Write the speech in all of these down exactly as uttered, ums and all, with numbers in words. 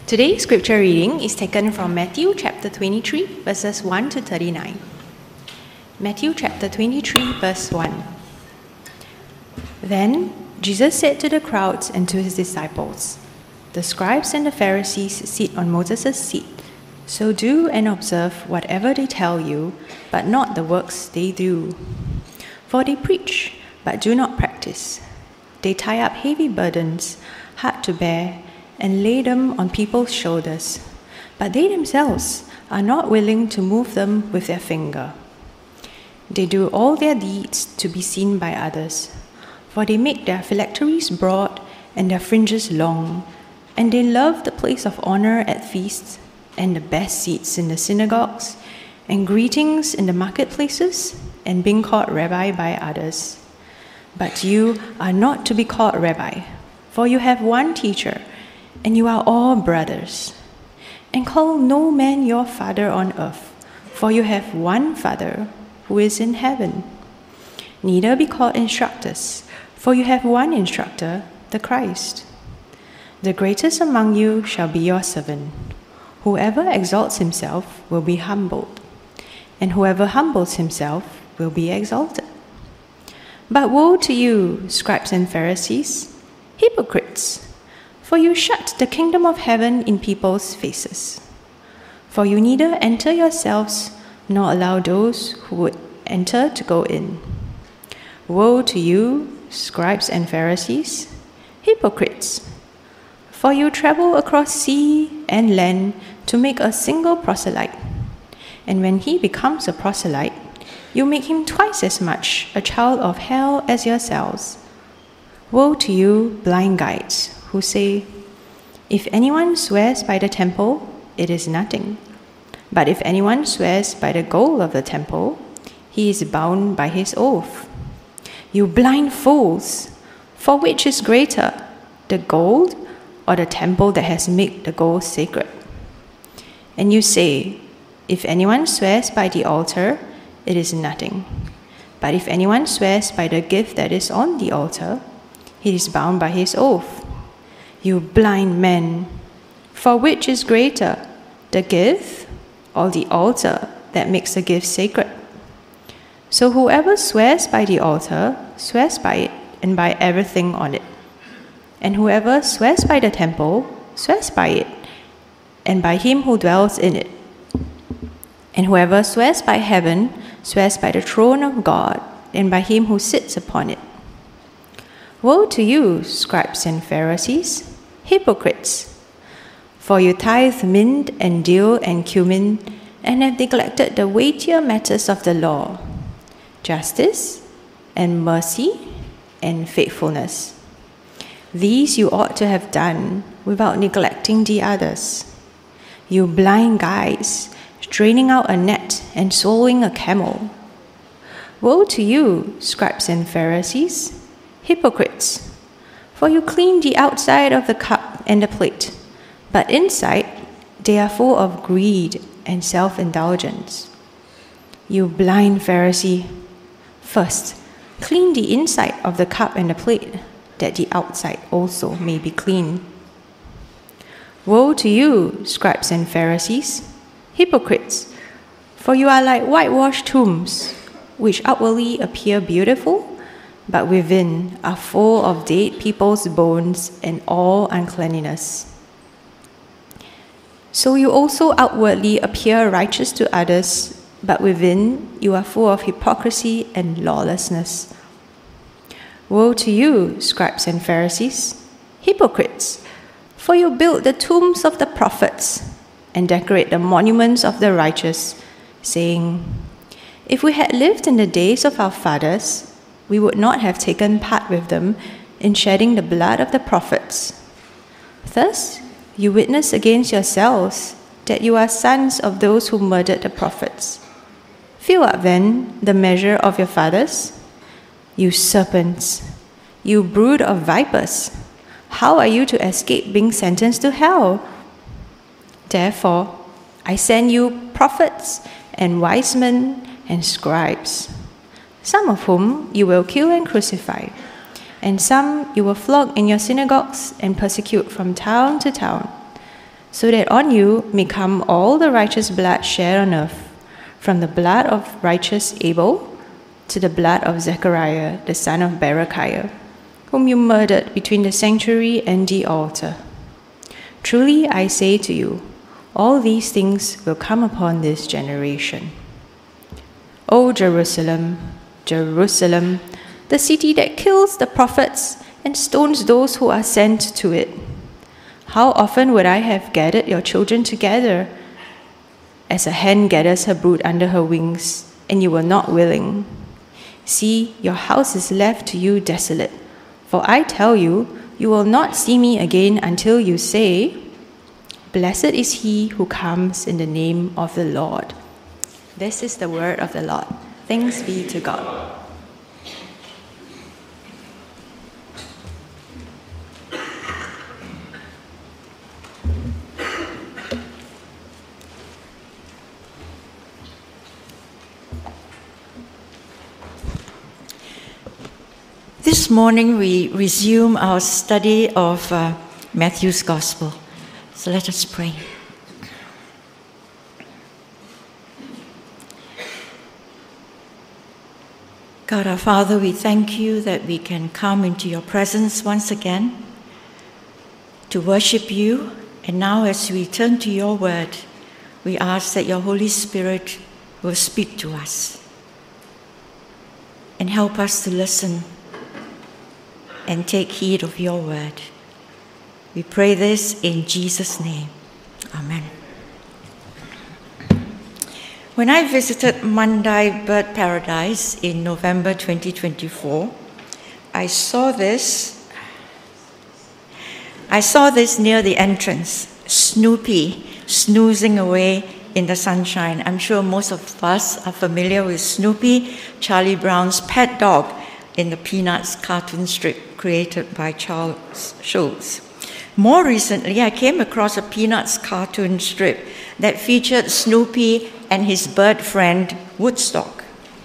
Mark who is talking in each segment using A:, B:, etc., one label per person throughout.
A: Today's scripture reading is taken from Matthew chapter twenty-three, verses one to thirty-nine. Matthew chapter twenty-three, verse one. Then Jesus said to the crowds and to his disciples, "The scribes and the Pharisees sit on Moses' seat. So do and observe whatever they tell you, but not the works they do. For they preach, but do not practice. They tie up heavy burdens, hard to bear, and lay them on people's shoulders, but they themselves are not willing to move them with their finger. They do all their deeds to be seen by others, for they make their phylacteries broad and their fringes long, and they love the place of honor at feasts, and the best seats in the synagogues, and greetings in the marketplaces, and being called rabbi by others. But you are not to be called rabbi, for you have one teacher, and you are all brothers. And call no man your father on earth, for you have one Father who is in heaven. Neither be called instructors, for you have one instructor, the Christ. The greatest among you shall be your servant. Whoever exalts himself will be humbled, and whoever humbles himself will be exalted. But woe to you, scribes and Pharisees, hypocrites! For you shut the kingdom of heaven in people's faces. For you neither enter yourselves, nor allow those who would enter to go in. Woe to you, scribes and Pharisees, hypocrites! For you travel across sea and land to make a single proselyte. And when he becomes a proselyte, you make him twice as much a child of hell as yourselves. Woe to you, blind guides, who say, "If anyone swears by the temple, it is nothing. But if anyone swears by the gold of the temple, he is bound by his oath. You blind fools! For which is greater, the gold or the temple that has made the gold sacred? And you say, if anyone swears by the altar, it is nothing. But if anyone swears by the gift that is on the altar, he is bound by his oath. You blind men! For which is greater, the gift or the altar that makes the gift sacred? So whoever swears by the altar swears by it and by everything on it. And whoever swears by the temple swears by it and by him who dwells in it. And whoever swears by heaven swears by the throne of God and by him who sits upon it. Woe to you, scribes and Pharisees, hypocrites! For you tithe mint and dill and cumin, and have neglected the weightier matters of the law, justice and mercy and faithfulness. These you ought to have done without neglecting the others. You blind guides, straining out a net and swallowing a camel. Woe to you, scribes and Pharisees, hypocrites! For you clean the outside of the cup and the plate, but inside they are full of greed and self-indulgence. You blind Pharisee! First, clean the inside of the cup and the plate, that the outside also may be clean. Woe to you, scribes and Pharisees, hypocrites! For you are like whitewashed tombs, which outwardly appear beautiful, but within are full of dead people's bones and all uncleanness. So you also outwardly appear righteous to others, but within you are full of hypocrisy and lawlessness. Woe to you, scribes and Pharisees, hypocrites! For you build the tombs of the prophets and decorate the monuments of the righteous, saying, if we had lived in the days of our fathers, we would not have taken part with them in shedding the blood of the prophets. Thus, you witness against yourselves that you are sons of those who murdered the prophets. Fill up then the measure of your fathers. You serpents, you brood of vipers, how are you to escape being sentenced to hell? Therefore, I send you prophets and wise men and scribes, some of whom you will kill and crucify, and some you will flog in your synagogues and persecute from town to town, so that on you may come all the righteous blood shed on earth, from the blood of righteous Abel to the blood of Zechariah, the son of Berechiah, whom you murdered between the sanctuary and the altar. Truly I say to you, all these things will come upon this generation. O Jerusalem, Jerusalem, the city that kills the prophets and stones those who are sent to it. How often would I have gathered your children together, as a hen gathers her brood under her wings, and you were not willing. See, your house is left to you desolate. For I tell you, you will not see me again until you say, Blessed is he who comes in the name of the Lord. This is the word of the Lord. Thanks be to God.
B: This morning we resume our study of uh, Matthew's Gospel. So let us pray. God our Father, we thank you that we can come into your presence once again to worship you. And now as we turn to your word, we ask that your Holy Spirit will speak to us and help us to listen and take heed of your word. We pray this in Jesus' name. Amen. When I visited Mandai Bird Paradise in November twenty twenty-four, I saw this. I saw this near the entrance, Snoopy snoozing away in the sunshine. I'm sure most of us are familiar with Snoopy, Charlie Brown's pet dog in the Peanuts cartoon strip created by Charles Schulz. More recently, I came across a Peanuts cartoon strip that featured Snoopy and his bird friend, Woodstock.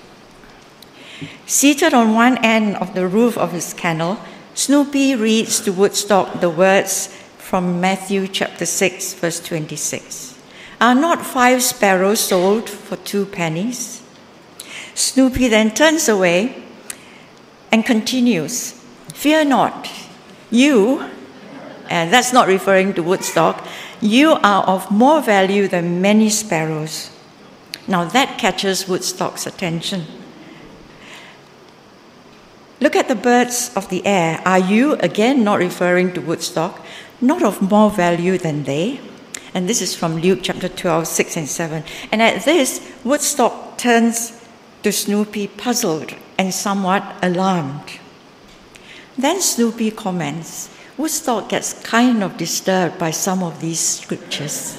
B: Seated on one end of the roof of his kennel, Snoopy reads to Woodstock the words from Matthew chapter six, verse twenty-six. Are not five sparrows sold for two pennies? Snoopy then turns away and continues, Fear not, you, and that's not referring to Woodstock, you are of more value than many sparrows. Now that catches Woodstock's attention. Look at the birds of the air. Are you, again not referring to Woodstock, not of more value than they? And this is from Luke chapter twelve, six and seven. And at this, Woodstock turns to Snoopy puzzled and somewhat alarmed. Then Snoopy comments, Woodstock gets kind of disturbed by some of these scriptures.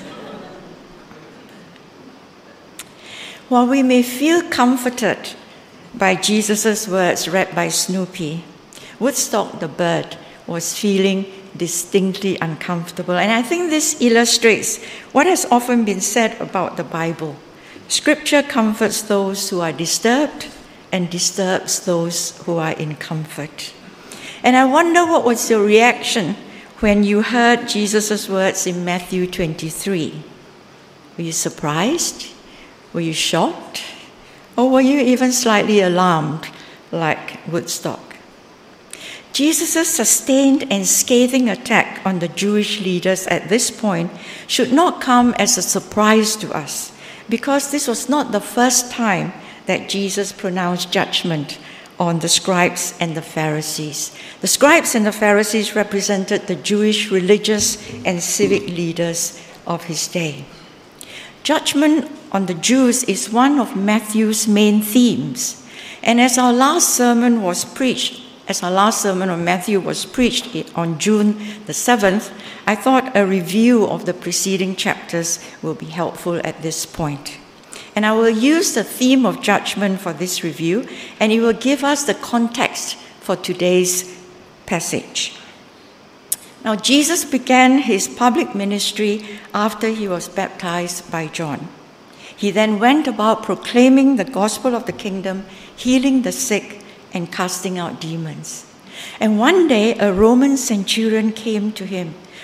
B: While we may feel comforted by Jesus' words read by Snoopy, Woodstock the bird was feeling distinctly uncomfortable. And I think this illustrates what has often been said about the Bible. Scripture comforts those who are disturbed and disturbs those who are in comfort. And I wonder what was your reaction when you heard Jesus' words in Matthew twenty-three. Were you surprised? Were you shocked? Or were you even slightly alarmed, like Woodstock? Jesus' sustained and scathing attack on the Jewish leaders at this point should not come as a surprise to us, because this was not the first time that Jesus pronounced judgment on the scribes and the Pharisees. The scribes and the Pharisees represented the Jewish religious and civic leaders of his day. Judgment on the Jews is one of Matthew's main themes. And as our last sermon was preached, as our last sermon on Matthew was preached on June the seventh, I thought a review of the preceding chapters will be helpful at this point. And I will use the theme of judgment for this review, and it will give us the context for today's passage. Now, Jesus began his public ministry after he was baptized by John. He then went about proclaiming the gospel of the kingdom, healing the sick, and casting out demons. And one day, a Roman centurion came to him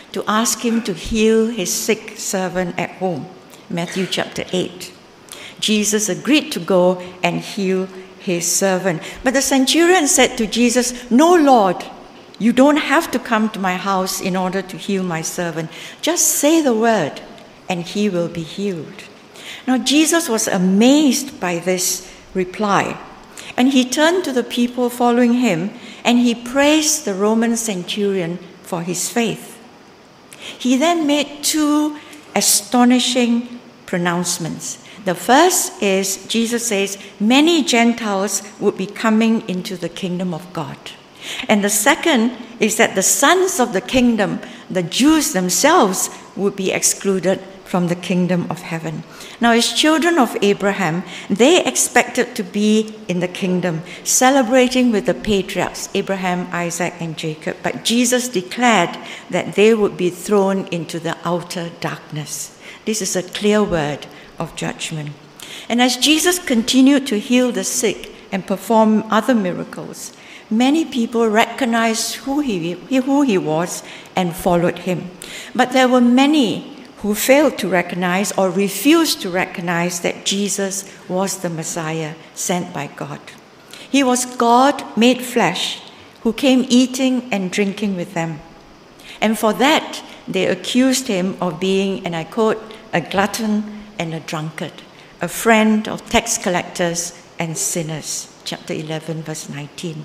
B: to ask him to heal his sick servant at home. Matthew chapter eight. Jesus agreed to go and heal his servant. But the centurion said to Jesus, "No, Lord, you don't have to come to my house in order to heal my servant. Just say the word and he will be healed." Now Jesus was amazed by this reply, and he turned to the people following him and he praised the Roman centurion for his faith. He then made two astonishing pronouncements. The first is, Jesus says, many Gentiles would be coming into the kingdom of God. And the second is that the sons of the kingdom, the Jews themselves, would be excluded from the kingdom of heaven. Now, as children of Abraham, they expected to be in the kingdom, celebrating with the patriarchs, Abraham, Isaac, and Jacob. But Jesus declared that they would be thrown into the outer darkness. This is a clear word of judgment. And as Jesus continued to heal the sick and perform other miracles, many people recognized who he, who he was and followed him. But there were many who failed to recognize or refused to recognize that Jesus was the Messiah sent by God. He was God made flesh who came eating and drinking with them. And for that, they accused him of being, and I quote, a glutton and a drunkard, a friend of tax collectors and sinners. Chapter eleven, verse nineteen.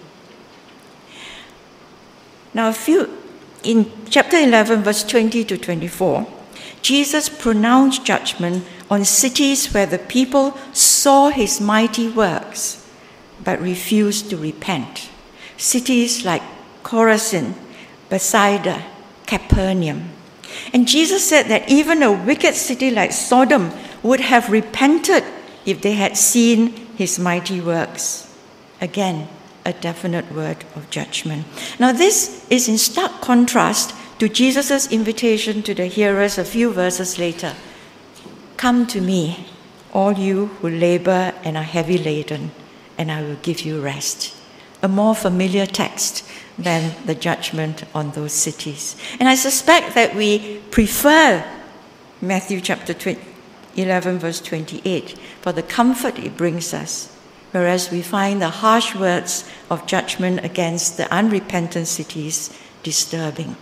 B: Now, a few, in chapter eleven, verse twenty to twenty-four, Jesus pronounced judgment on cities where the people saw his mighty works but refused to repent. Cities like Chorazin, Bethsaida, Capernaum. And Jesus said that even a wicked city like Sodom would have repented if they had seen his mighty works. Again, a definite word of judgment. Now, this is in stark contrast to Jesus' invitation to the hearers a few verses later. "Come to me, all you who labor and are heavy laden, and I will give you rest." A more familiar text than the judgment on those cities. And I suspect that we prefer Matthew chapter eleven, verse twenty-eight, for the comfort it brings us, whereas we find the harsh words of judgment against the unrepentant cities disturbing.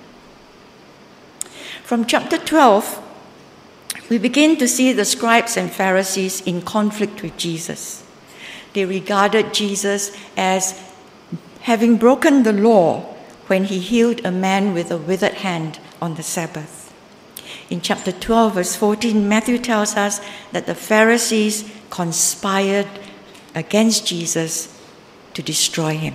B: From chapter twelve, we begin to see the scribes and Pharisees in conflict with Jesus. They regarded Jesus as having broken the law when he healed a man with a withered hand on the Sabbath. In chapter twelve, verse fourteen, Matthew tells us that the Pharisees conspired against Jesus to destroy him.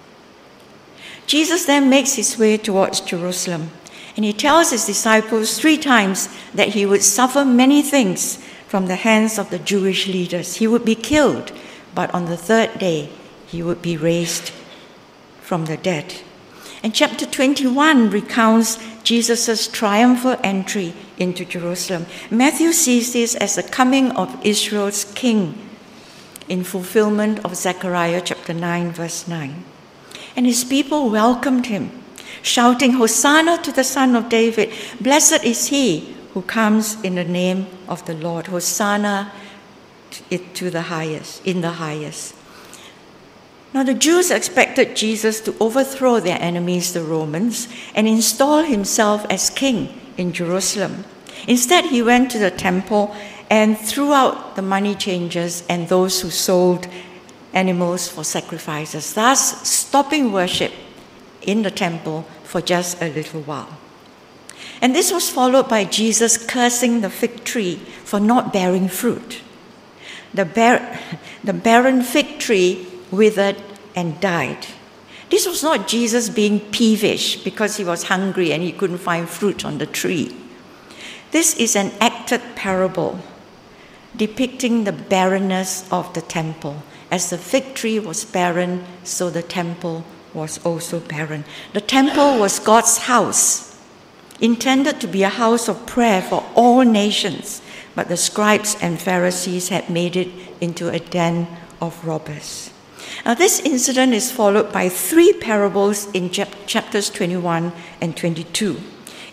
B: Jesus then makes his way towards Jerusalem, and he tells his disciples three times that he would suffer many things from the hands of the Jewish leaders. He would be killed, but on the third day he would be raised from the dead. And chapter twenty-one recounts Jesus' triumphal entry into Jerusalem. Matthew sees this as the coming of Israel's king in fulfillment of Zechariah chapter nine, verse nine. And his people welcomed him, shouting, "Hosanna to the Son of David! Blessed is he who comes in the name of the Lord. Hosanna to the highest, in the highest." Now the Jews expected Jesus to overthrow their enemies, the Romans, and install himself as king in Jerusalem. Instead, he went to the temple and threw out the money changers and those who sold animals for sacrifices, thus stopping worship in the temple for just a little while. And this was followed by Jesus cursing the fig tree for not bearing fruit. The, bar- the barren fig tree withered and died. This was not Jesus being peevish because he was hungry and he couldn't find fruit on the tree. This is an acted parable depicting the barrenness of the temple. As the fig tree was barren, so the temple was also barren. The temple was God's house, intended to be a house of prayer for all nations, but the scribes and Pharisees had made it into a den of robbers. Now, this incident is followed by three parables in chapters twenty-one and twenty-two.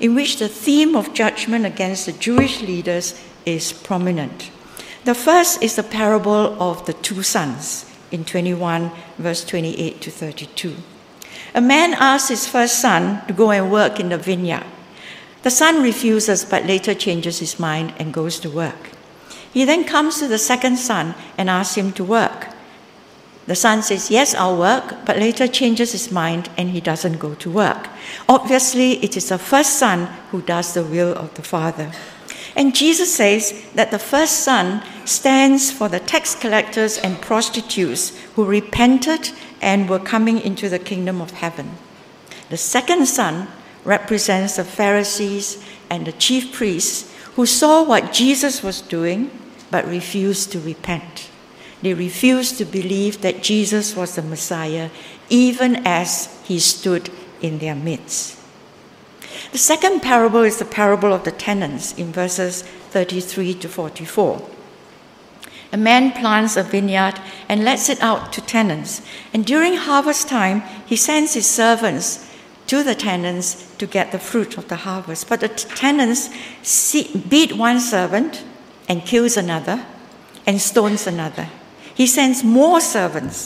B: in which the theme of judgment against the Jewish leaders is prominent. The first is the parable of the two sons in twenty-one, verse twenty-eight to thirty-two. A man asks his first son to go and work in the vineyard. The son refuses, but later changes his mind and goes to work. He then comes to the second son and asks him to work. The son says, yes, I'll work, but later changes his mind and he doesn't go to work. Obviously, it is the first son who does the will of the father. And Jesus says that the first son stands for the tax collectors and prostitutes who repented and were coming into the kingdom of heaven. The second son represents the Pharisees and the chief priests who saw what Jesus was doing but refused to repent. They refused to believe that Jesus was the Messiah, even as he stood in their midst. The second parable is the parable of the tenants in verses thirty-three to forty-four. A man plants a vineyard and lets it out to tenants, and during harvest time, he sends his servants to the tenants to get the fruit of the harvest. But the tenants beat one servant and kills another and stones another. He sends more servants,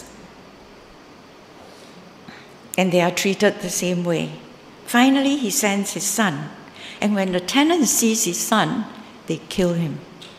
B: and they are treated the same way. Finally, he sends his son, and when the tenant sees his son, they kill him.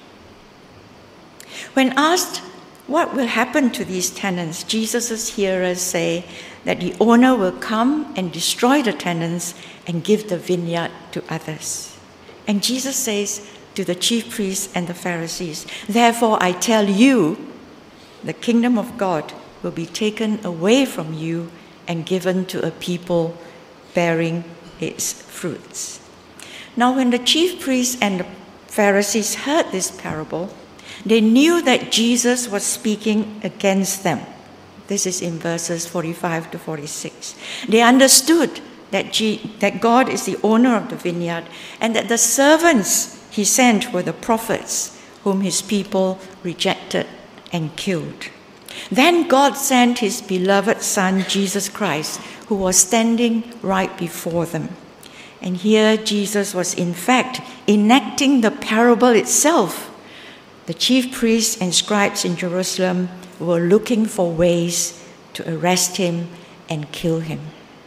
B: When asked what will happen to these tenants, Jesus' hearers say that the owner will come and destroy the tenants and give the vineyard to others. And Jesus says to the chief priests and the Pharisees, therefore I tell you, the kingdom of God will be taken away from you and given to a people bearing its fruits. Now, when the chief priests and the Pharisees heard this parable, they knew that Jesus was speaking against them. This is in verses forty-five to forty-six. They understood that, G- that God is the owner of the vineyard and that the servants he sent were the prophets whom his people rejected and killed. Then God sent his beloved Son, Jesus Christ, who was standing right before them. And here Jesus was in fact enacting the parable itself. The chief priests and scribes in Jerusalem were looking for ways to arrest him and kill him.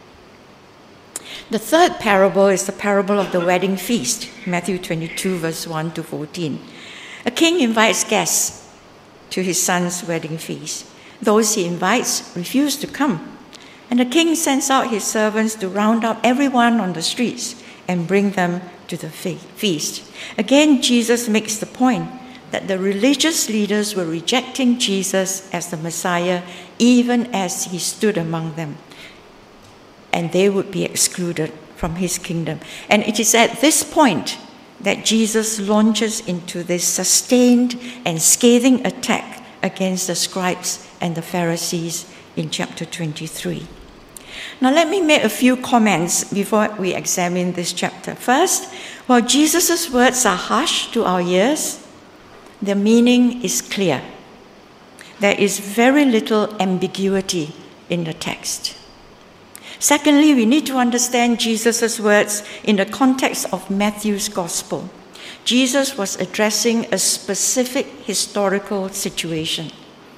B: The third parable is the parable of the wedding feast, Matthew twenty-two, verse one to fourteen. A king invites guests to his son's wedding feast. Those he invites refuse to come, and the king sends out his servants to round up everyone on the streets and bring them to the feast. Again, Jesus makes the point that the religious leaders were rejecting Jesus as the Messiah, even as he stood among them, and they would be excluded from his kingdom. And it is at this point that Jesus launches into this sustained and scathing attack against the scribes and the Pharisees in chapter twenty-three. Now let me make a few comments before we examine this chapter. First, while Jesus' words are harsh to our ears, the meaning is clear. There is very little ambiguity in the text. Secondly, we need to understand Jesus' words in the context of Matthew's gospel. Jesus was addressing a specific historical situation.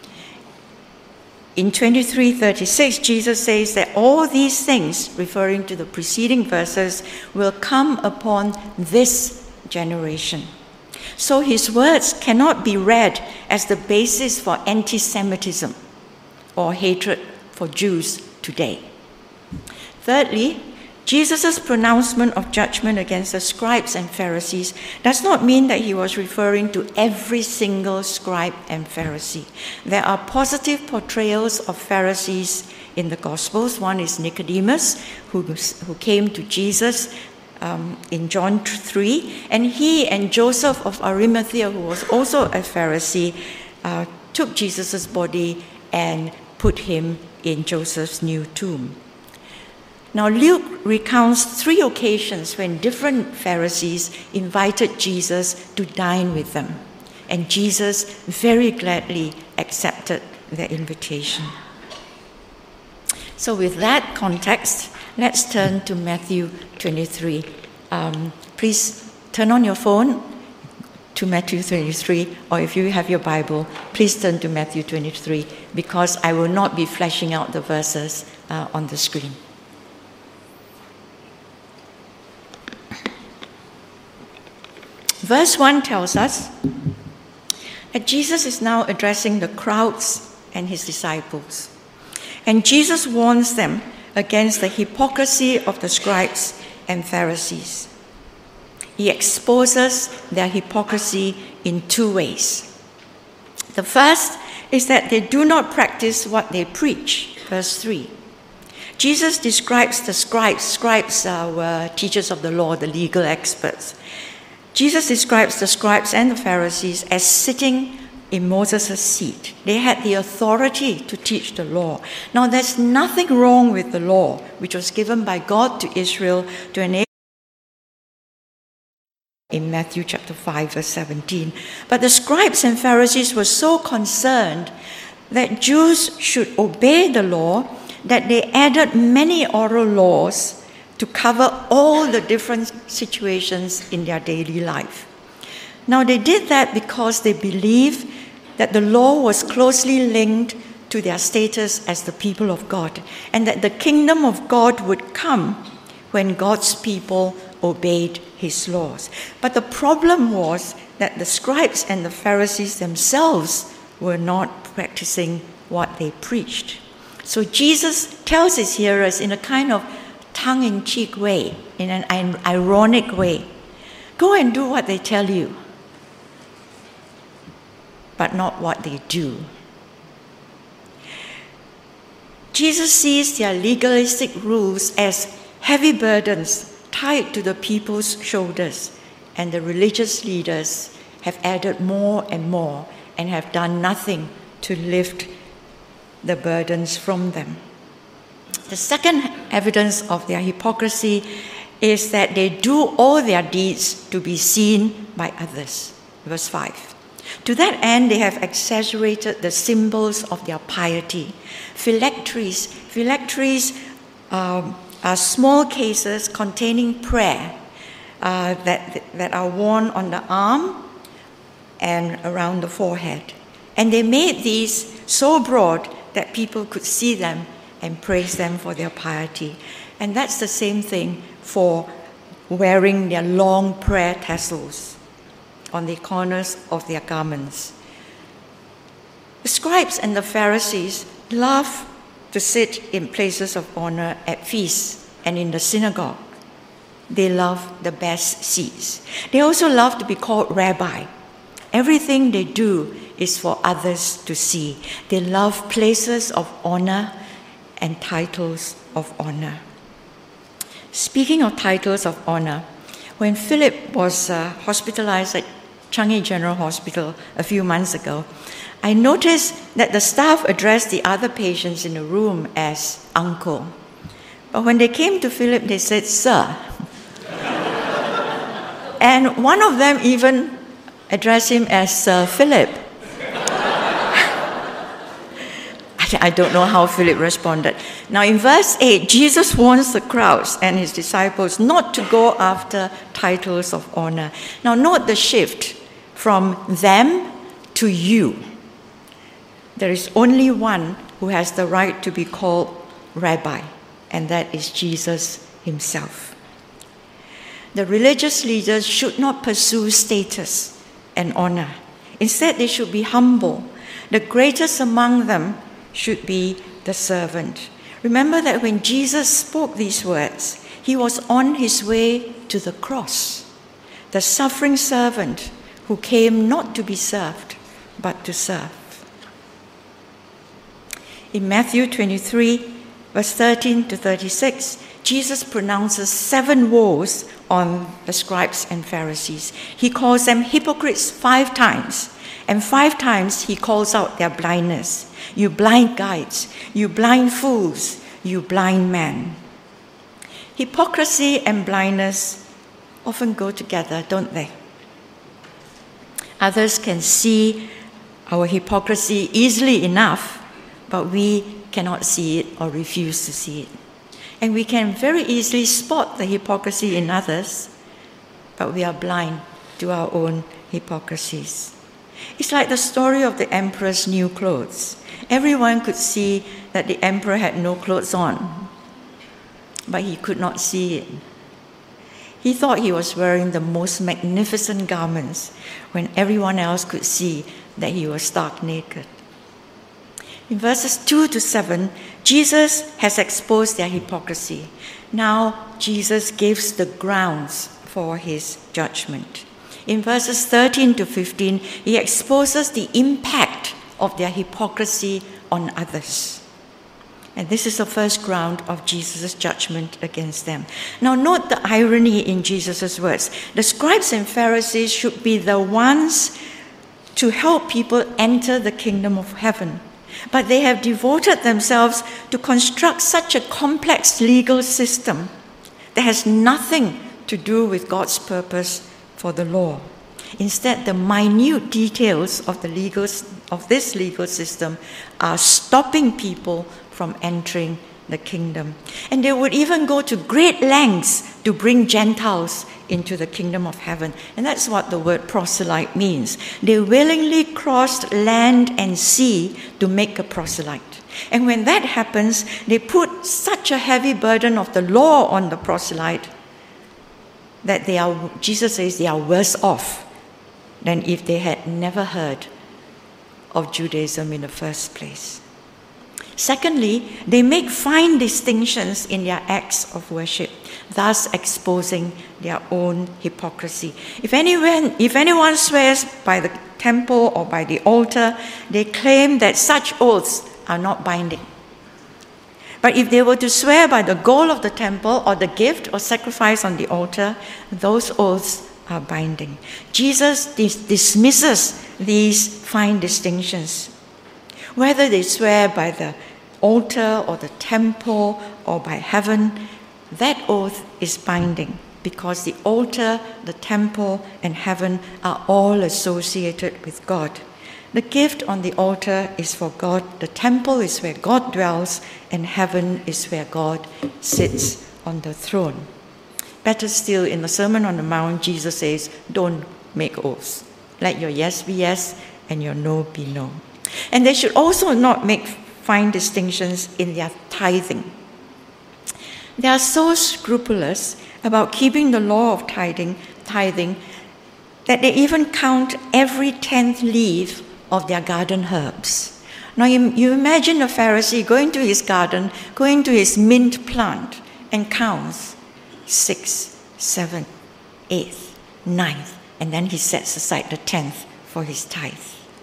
B: In twenty-three thirty-six, Jesus says that all these things, referring to the preceding verses, will come upon this generation. So his words cannot be read as the basis for anti-Semitism or hatred for Jews today. Thirdly, Jesus' pronouncement of judgment against the scribes and Pharisees does not mean that he was referring to every single scribe and Pharisee. There are positive portrayals of Pharisees in the Gospels. One is Nicodemus, who, who came to Jesus um, in John three, and he and Joseph of Arimathea, who was also a Pharisee, uh, took Jesus' body and put him in Joseph's new tomb. Now, Luke recounts three occasions when different Pharisees invited Jesus to dine with them, and Jesus very gladly accepted their invitation. So with that context, let's turn to Matthew twenty-three um, please turn on your phone to Matthew twenty-three, or if you have your Bible, please turn to Matthew twenty-three, because I will not be flashing out the verses uh, on the screen. Verse one tells us that Jesus is now addressing the crowds and his disciples. And Jesus warns them against the hypocrisy of the scribes and Pharisees. He exposes their hypocrisy in two ways. The first is that they do not practice what they preach. Verse three. Jesus describes the scribes. Scribes uh, were teachers of the law, the legal experts. Jesus describes the scribes and the Pharisees as sitting in Moses' seat. They had the authority to teach the law. Now, there's nothing wrong with the law, which was given by God to Israel to enable in Matthew chapter five, verse seventeen. But the scribes and Pharisees were so concerned that Jews should obey the law that they added many oral laws to cover all the different situations in their daily life. Now, they did that because they believed that the law was closely linked to their status as the people of God, and that the kingdom of God would come when God's people obeyed his laws. But the problem was that the scribes and the Pharisees themselves were not practicing what they preached. So Jesus tells his hearers in a kind of tongue-in-cheek way, in an ironic way, go and do what they tell you, but not what they do. Jesus sees their legalistic rules as heavy burdens tied to the people's shoulders, and the religious leaders have added more and more and have done nothing to lift the burdens from them. The second evidence of their hypocrisy is that they do all their deeds to be seen by others. Verse five. To that end, they have exaggerated the symbols of their piety. Phylacteries. Phylacteries um, are small cases containing prayer uh, that, that are worn on the arm and around the forehead. And they made these so broad that people could see them and praise them for their piety. And that's the same thing for wearing their long prayer tassels on the corners of their garments. The scribes and the Pharisees love to sit in places of honor at feasts and in the synagogue. They love the best seats. They also love to be called rabbi. Everything they do is for others to see. They love places of honor and titles of honor. Speaking of titles of honor, when Philip was uh, hospitalized at Changi General Hospital a few months ago, I noticed that the staff addressed the other patients in the room as uncle. But when they came to Philip, they said, sir. And one of them even addressed him as Sir Philip. I don't know how Philip responded. Now in verse eight, Jesus warns the crowds and his disciples not to go after titles of honor. Now note the shift from them to you. There is only one who has the right to be called rabbi, and that is Jesus himself. The religious leaders should not pursue status and honor. Instead, they should be humble. The greatest among them should be the servant. Remember that when Jesus spoke these words, he was on his way to the cross, the suffering servant who came not to be served, but to serve. In Matthew twenty-three, verse thirteen to thirty-six, Jesus pronounces seven woes on the scribes and Pharisees. He calls them hypocrites five times, and five times he calls out their blindness. You blind guides, you blind fools, you blind men. Hypocrisy and blindness often go together, don't they? Others can see our hypocrisy easily enough, but we cannot see it or refuse to see it. And we can very easily spot the hypocrisy in others, but we are blind to our own hypocrisies. It's like the story of the emperor's new clothes. Everyone could see that the emperor had no clothes on, but he could not see it. He thought he was wearing the most magnificent garments when everyone else could see that he was stark naked. In verses two to seven, Jesus has exposed their hypocrisy. Now, Jesus gives the grounds for his judgment. In verses thirteen to fifteen, he exposes the impact of their hypocrisy on others. And this is the first ground of Jesus' judgment against them. Now note the irony in Jesus' words. The scribes and Pharisees should be the ones to help people enter the kingdom of heaven. But they have devoted themselves to construct such a complex legal system that has nothing to do with God's purpose for the law. Instead, the minute details of the legal of this legal system are stopping people from entering the kingdom. And they would even go to great lengths to bring Gentiles into the kingdom of heaven. And that's what the word proselyte means. They willingly crossed land and sea to make a proselyte. And when that happens, they put such a heavy burden of the law on the proselyte that they are, Jesus says, they are worse off than if they had never heard of Judaism in the first place. Secondly, they make fine distinctions in their acts of worship, thus exposing their own hypocrisy. If anyone, if anyone swears by the temple or by the altar, they claim that such oaths are not binding. But if they were to swear by the gold of the temple or the gift or sacrifice on the altar, those oaths are binding. Jesus dis- dismisses these fine distinctions. Whether they swear by the altar or the temple or by heaven, that oath is binding because the altar, the temple, and heaven are all associated with God. The gift on the altar is for God, the temple is where God dwells, and heaven is where God sits on the throne. Better still, in the Sermon on the Mount, Jesus says, don't make oaths. Let your yes be yes and your no be no. And they should also not make fine distinctions in their tithing. They are so scrupulous about keeping the law of tithing, tithing that they even count every tenth leaf of their garden herbs. Now you, you imagine a Pharisee going to his garden, going to his mint plant, and counts six, seven, eighth, ninth, and then he sets aside the tenth for his tithe.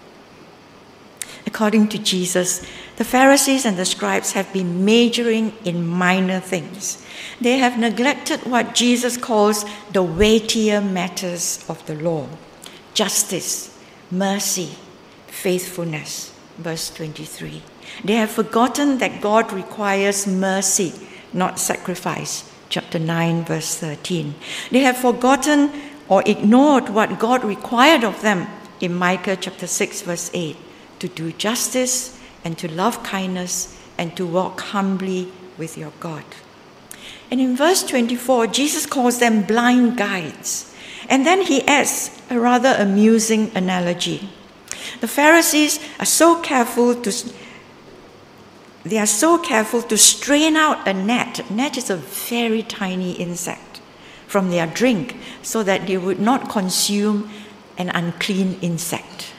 B: According to Jesus, the Pharisees and the scribes have been majoring in minor things. They have neglected what Jesus calls the weightier matters of the law: justice, mercy, faithfulness. Verse twenty-three. They have forgotten that God requires mercy, not sacrifice. Chapter nine, verse thirteen. They have forgotten or ignored what God required of them in Micah chapter six, verse eight. To do justice and to love kindness and to walk humbly with your God. And in verse twenty-four, Jesus calls them blind guides. And then he adds a rather amusing analogy. The Pharisees are so careful to they are so careful to strain out a gnat. A gnat is a very tiny insect from their drink so that they would not consume an unclean insect.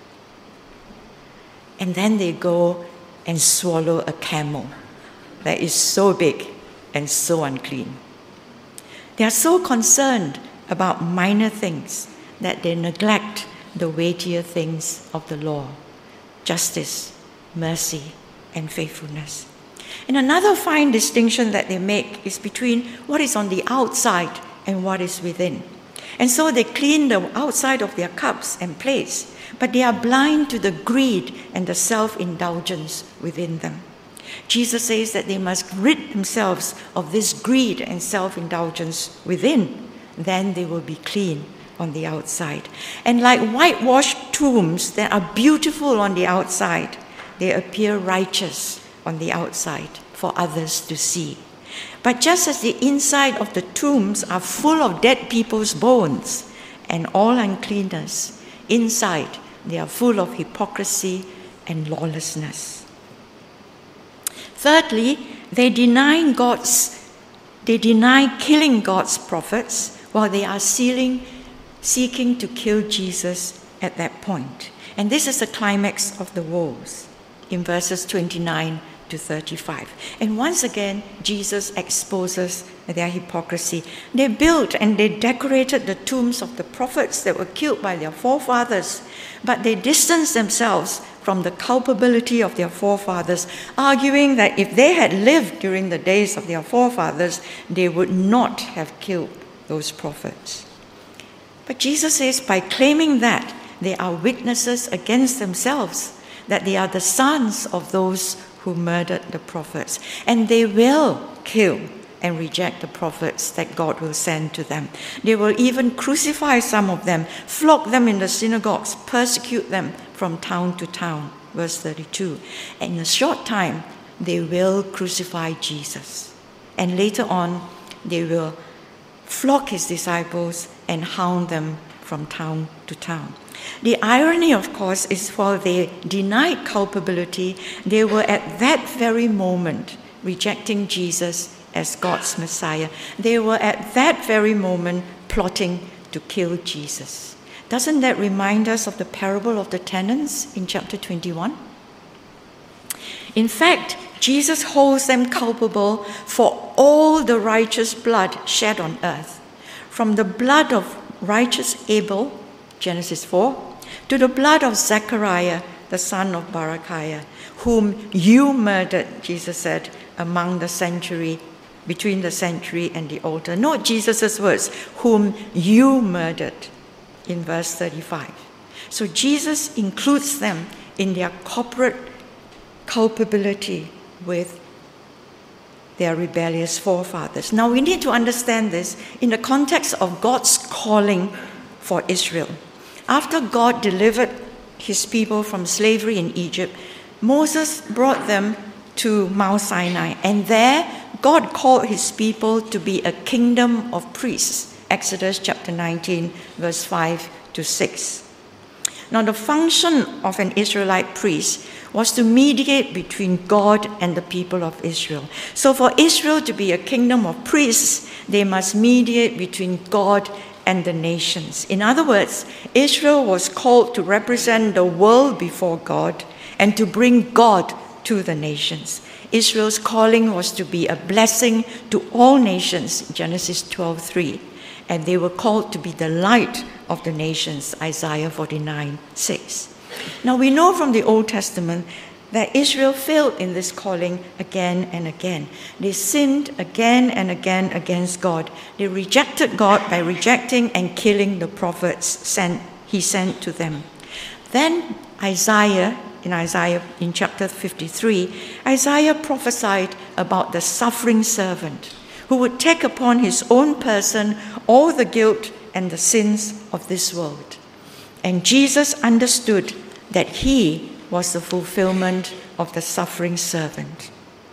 B: And then they go and swallow a camel that is so big and so unclean. They are so concerned about minor things that they neglect the weightier things of the law: justice, mercy, and faithfulness. And another fine distinction that they make is between what is on the outside and what is within. And so they clean the outside of their cups and plates, but they are blind to the greed and the self-indulgence within them. Jesus says that they must rid themselves of this greed and self-indulgence within, then they will be clean on the outside. And like whitewashed tombs that are beautiful on the outside, they appear righteous on the outside for others to see. But just as the inside of the tombs are full of dead people's bones and all uncleanness, inside they are full of hypocrisy and lawlessness. Thirdly, they deny God's, they deny killing God's prophets while they are sealing, seeking to kill Jesus at that point. And this is the climax of the woes in verses twenty-nine to thirty-five. And once again, Jesus exposes their hypocrisy. They built and they decorated the tombs of the prophets that were killed by their forefathers, but they distanced themselves from the culpability of their forefathers, arguing that if they had lived during the days of their forefathers, they would not have killed those prophets. But Jesus says by claiming that, they are witnesses against themselves, that they are the sons of those who murdered the prophets, and they will kill and reject the prophets that God will send to them. They will even crucify some of them, flog them in the synagogues, persecute them from town to town. Verse thirty-two. And in a short time, they will crucify Jesus. And later on, they will flog his disciples and hound them from town to town. The irony, of course, is while they denied culpability, they were at that very moment rejecting Jesus as God's Messiah. They were at that very moment plotting to kill Jesus. Doesn't that remind us of the parable of the tenants in chapter twenty-one? In fact, Jesus holds them culpable for all the righteous blood shed on earth, from the blood of righteous Abel, Genesis four, to the blood of Zechariah, the son of Barachiah, whom you murdered, Jesus said, among the sanctuary, between the sanctuary and the altar. Note Jesus' words, whom you murdered, in verse thirty-five. So Jesus includes them in their corporate culpability with their rebellious forefathers. Now we need to understand this in the context of God's calling for Israel. After God delivered his people from slavery in Egypt, Moses brought them to Mount Sinai, and there God called his people to be a kingdom of priests. Exodus chapter nineteen, verse five to six. Now the function of an Israelite priest was to mediate between God and the people of Israel. So for Israel to be a kingdom of priests, they must mediate between God and the nations. In other words, Israel was called to represent the world before God and to bring God to the nations. Israel's calling was to be a blessing to all nations, Genesis twelve three, and they were called to be the light of the nations, Isaiah forty-nine six. Now we know from the Old Testament that Israel failed in this calling again and again. They sinned again and again against God. They rejected God by rejecting and killing the prophets sent, he sent to them. Then Isaiah, in Isaiah in chapter fifty-three, Isaiah prophesied about the suffering servant who would take upon his own person all the guilt and the sins of this world. And Jesus understood that he was the fulfillment of the suffering servant.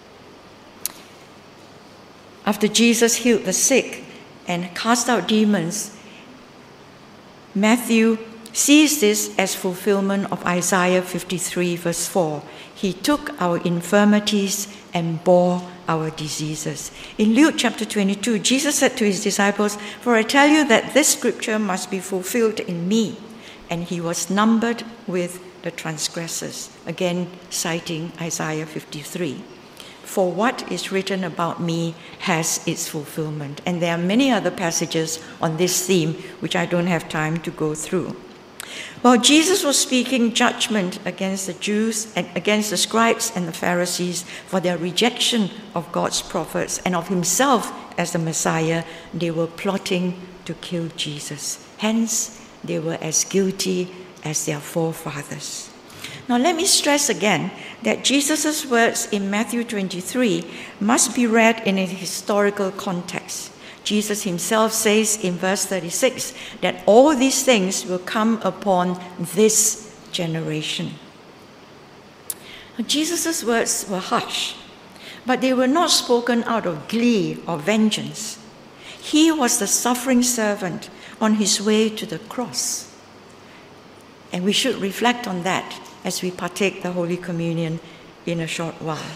B: After Jesus healed the sick and cast out demons, Matthew sees this as fulfillment of Isaiah fifty-three, verse four. He took our infirmities and bore our diseases. In Luke chapter twenty-two, Jesus said to his disciples, "For I tell you that this scripture must be fulfilled in me." And he was numbered with the transgressors, again citing Isaiah fifty-three. For what is written about me has its fulfillment. And there are many other passages on this theme, which I don't have time to go through. While Jesus was speaking judgment against the Jews and against the scribes and the Pharisees for their rejection of God's prophets and of himself as the Messiah, they were plotting to kill Jesus. Hence, they were as guilty as their forefathers. Now let me stress again that Jesus' words in Matthew twenty-three must be read in a historical context. Jesus himself says in verse thirty-six that all these things will come upon this generation. Now, Jesus' words were harsh, but they were not spoken out of glee or vengeance. He was the suffering servant on his way to the cross. And we should reflect on that as we partake the Holy Communion in a short while.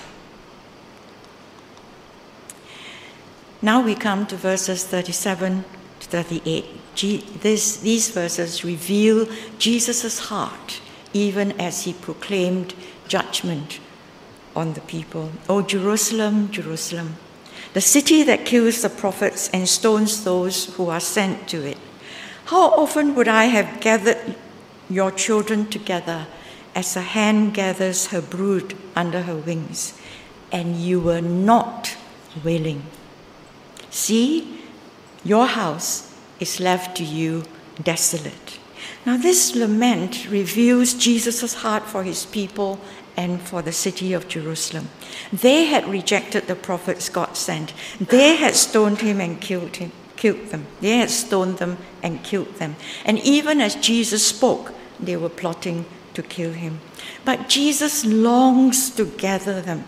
B: Now we come to verses thirty-seven to thirty-eight. G- this, these verses reveal Jesus' heart, even as he proclaimed judgment on the people. "O Jerusalem, Jerusalem, the city that kills the prophets and stones those who are sent to it. How often would I have gathered your children together as a hen gathers her brood under her wings, and you were not willing. See, your house is left to you desolate." Now this lament reveals Jesus' heart for his people and for the city of Jerusalem. They had rejected the prophets God sent. They had stoned him and killed him, killed them. They had stoned them and killed them. And even as Jesus spoke, they were plotting to kill him. But Jesus longs to gather them.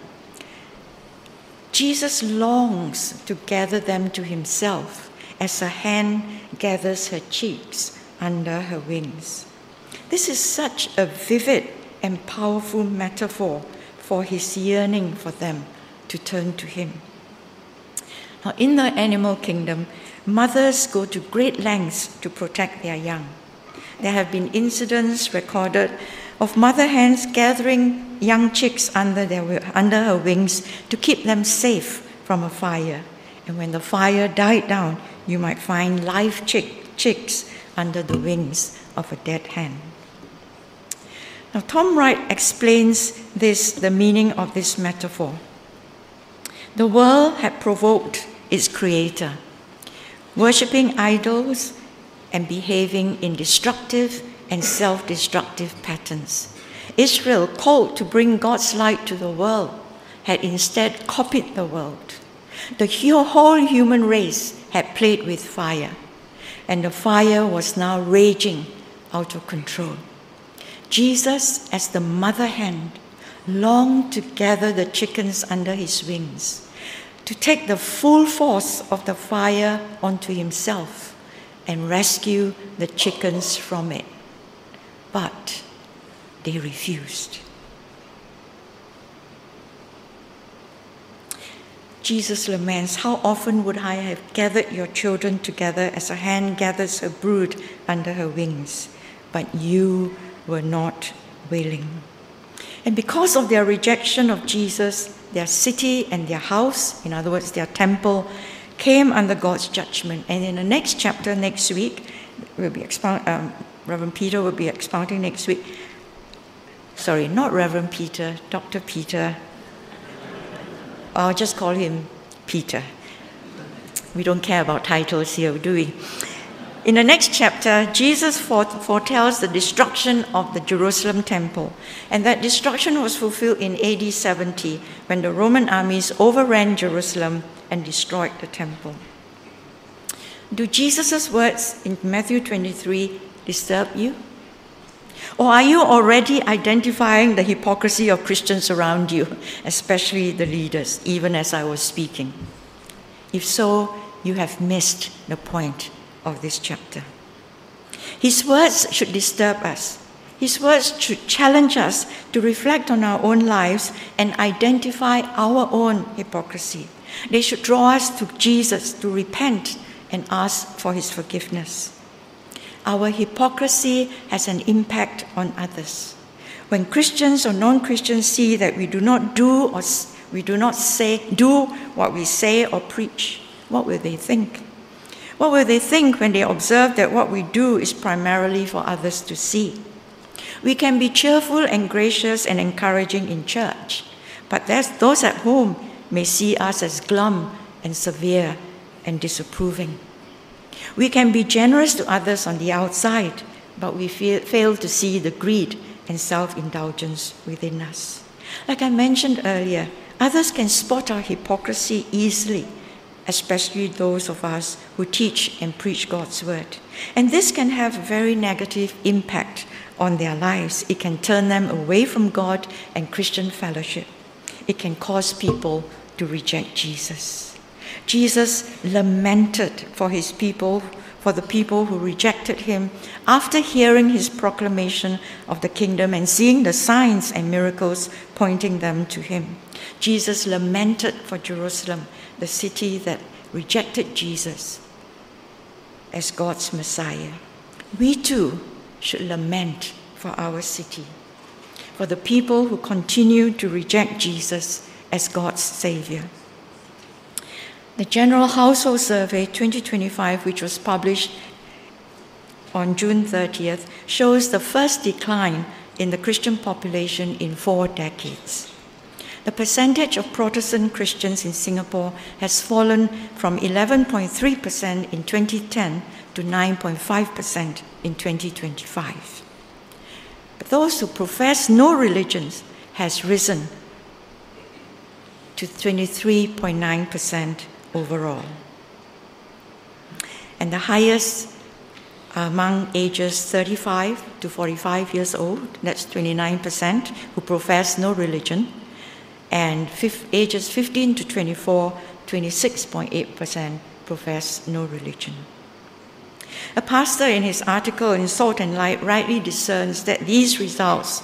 B: Jesus longs to gather them to himself as a hen gathers her chicks under her wings. This is such a vivid and powerful metaphor for his yearning for them to turn to him. Now, in the animal kingdom, mothers go to great lengths to protect their young. There have been incidents recorded of mother hens gathering young chicks under, their, under her wings to keep them safe from a fire. And when the fire died down, you might find live chick, chicks under the wings of a dead hen. Now, Tom Wright explains this, the meaning of this metaphor. The world had provoked its creator, worshipping idols and behaving in destructive and self-destructive patterns. Israel, called to bring God's light to the world, had instead copied the world. The whole human race had played with fire, and the fire was now raging out of control. Jesus, as the mother hen, longed to gather the chickens under his wings, to take the full force of the fire onto himself and rescue the chickens from it. But they refused. Jesus laments, "How often would I have gathered your children together as a hen gathers her brood under her wings, but you were not willing." And because of their rejection of Jesus, their city and their house, in other words, their temple, came under God's judgment. And in the next chapter, next week, we'll be expound, um, Reverend Peter will be expounding next week. Sorry, not Reverend Peter, Doctor Peter. I'll just call him Peter. We don't care about titles here, do we? In the next chapter, Jesus foretells the destruction of the Jerusalem temple. And that destruction was fulfilled in A D seventy, when the Roman armies overran Jerusalem and destroyed the temple. Do Jesus' words in Matthew twenty-three disturb you? Or are you already identifying the hypocrisy of Christians around you, especially the leaders, even as I was speaking? If so, you have missed the point of this chapter. His words should disturb us. His words should challenge us to reflect on our own lives and identify our own hypocrisy. They should draw us to Jesus to repent and ask for his forgiveness. Our hypocrisy has an impact on others. When Christians or non-Christians see that we do not do or we do not say do what we say or preach, what will they think? What will they think when they observe that what we do is primarily for others to see? We can be cheerful and gracious and encouraging in church, but those at home may see us as glum and severe and disapproving. We can be generous to others on the outside, but we fail to see the greed and self-indulgence within us. Like I mentioned earlier, others can spot our hypocrisy easily, especially those of us who teach and preach God's word. And this can have a very negative impact on their lives. It can turn them away from God and Christian fellowship. It can cause people to reject Jesus. Jesus lamented for his people, for the people who rejected him, after hearing his proclamation of the kingdom and seeing the signs and miracles pointing them to him. Jesus lamented for Jerusalem, the city that rejected Jesus as God's Messiah. We too should lament for our city, for the people who continue to reject Jesus as God's Savior. The General Household Survey twenty twenty-five, which was published on June thirtieth, shows the first decline in the Christian population in four decades. The percentage of Protestant Christians in Singapore has fallen from eleven point three percent in twenty ten to nine point five percent in twenty twenty-five. But those who profess no religions has risen to twenty-three point nine percent overall. And the highest among ages thirty-five to forty-five years old, that's twenty-nine percent, who profess no religion, and ages fifteen to twenty-four, twenty-six point eight percent profess no religion. A pastor in his article in Salt and Light rightly discerns that these results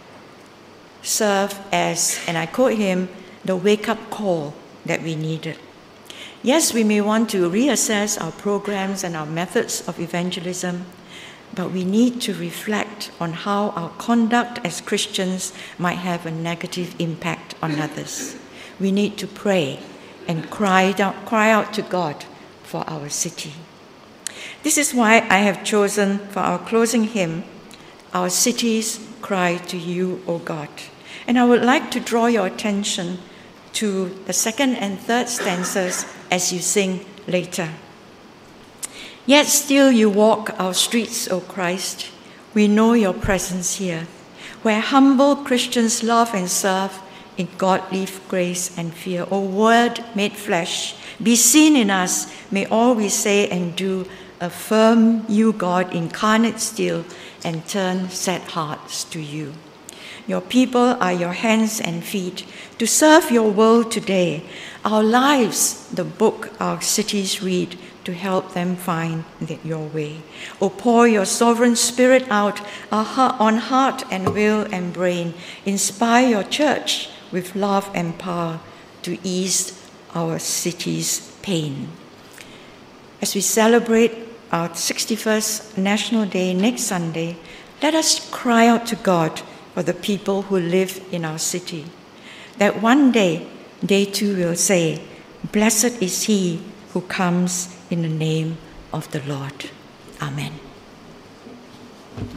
B: serve as, and I quote him, the wake-up call that we needed. Yes, we may want to reassess our programs and our methods of evangelism, but we need to reflect on how our conduct as Christians might have a negative impact on others. We need to pray and cry out, cry out to God for our city. This is why I have chosen for our closing hymn, Our Cities Cry to You, O God. And I would like to draw your attention to the second and third stanzas as you sing later. Yet still you walk our streets, O Christ. We know your presence here, where humble Christians love and serve in godly grace and fear. O Word made flesh, be seen in us. May all we say and do affirm you, God, incarnate still, and turn sad hearts to you. Your people are your hands and feet to serve your world today. Our lives, the book our cities read, to help them find your way. O pour your sovereign spirit out on heart and will and brain. Inspire your church with love and power to ease our city's pain. As we celebrate our sixty-first National Day next Sunday, let us cry out to God for the people who live in our city, that one day they too will say, "Blessed is he who comes in the name of the Lord." Amen.